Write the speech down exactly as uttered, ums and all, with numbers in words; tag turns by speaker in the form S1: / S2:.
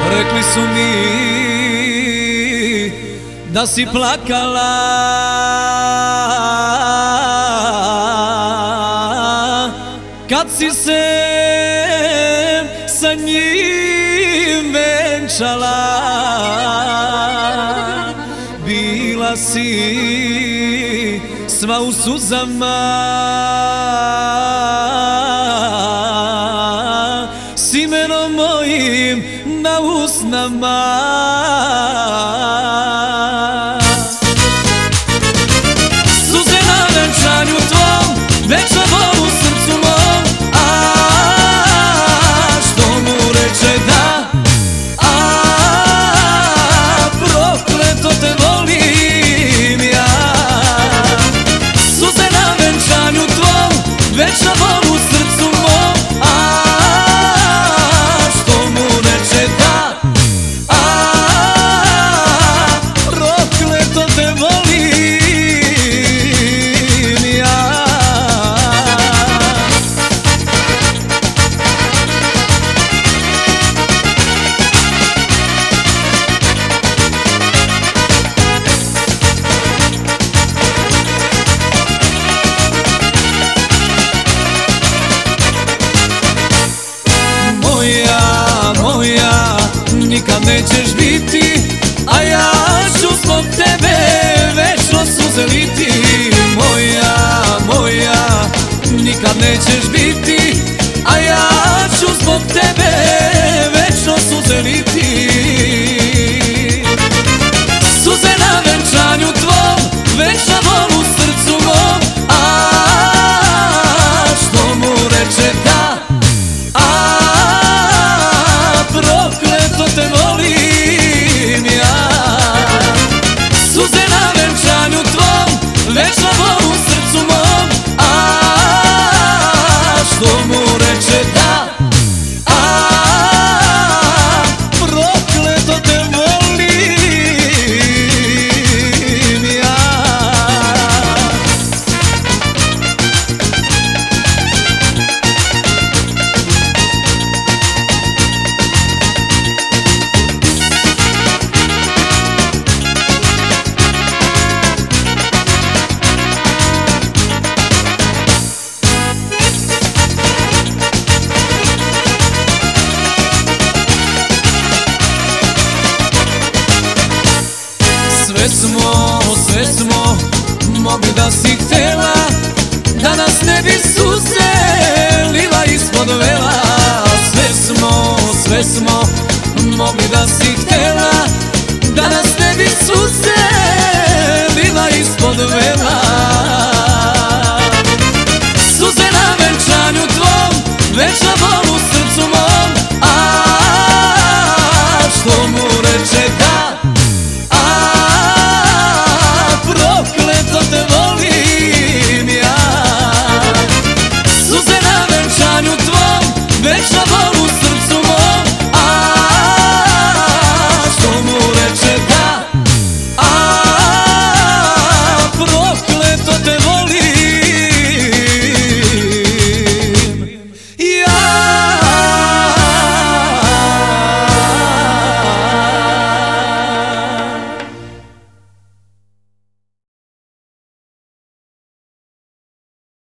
S1: Rekli su mi da si plakala kad si se sa njim venčala. Bila si sva u suzama, s imenom mojim na usnama. Suze na venčanju tvom, večna bol u srcu mom, a što mu reče da, a prokleto te volim ja. Suze na venčanju tvom, večna bol u srcu mom, a što mu reče da, a prokleto te volim ja. Nikad nećeš biti, a ja ću zbog tebe večno suze liti. Moja, moja, nikad nećeš biti, a ja ću zbog tebe večno suze liti. Suze na venčanju tvom, večna bol u srcu mom, a što mu reče da, a prokleto te volim ja. Suze na venčanju tvom, večna bol u srcu mom, a što mu reče da, a prokleto te volim ja. Sve smo, sve smo mogli da si